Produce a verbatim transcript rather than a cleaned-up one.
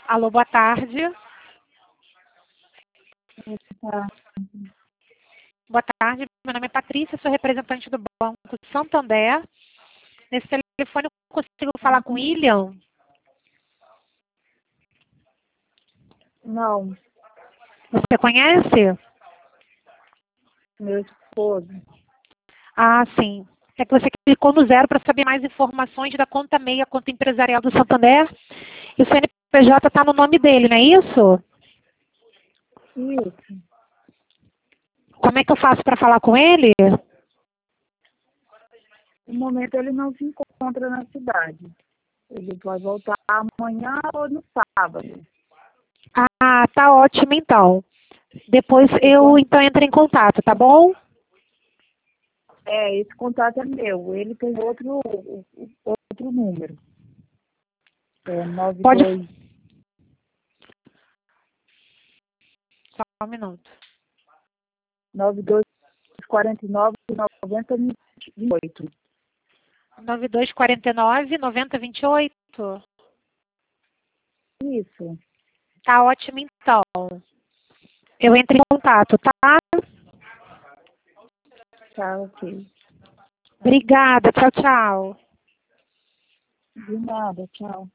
Alô, boa tarde. Tá. Boa tarde, meu nome é Patrícia, sou representante do Banco Santander. Nesse telefone eu consigo falar com o William? Não, Você conhece? meu esposo. Ah, sim. É que você clicou no zero para saber mais informações da conta meia, conta empresarial do Santander. E o C N P J está no nome dele, não é isso? Isso. Como é que eu faço para falar com ele? No momento ele não se encontra na cidade. Ele vai voltar amanhã ou no sábado. Ah, tá ótimo então. Depois eu Depois, então entro em contato, tá bom? é, esse contato é meu. Ele tem outro, outro número. É nove Pode. dois. Só um minuto. nove dois quatro nove nove zero dois oito. nove dois quatro nove, nove zero dois oito. Isso. Tá ótimo então. Eu entro em contato, tá? Tá, ok. Obrigada. Tchau, tchau. De nada, tchau.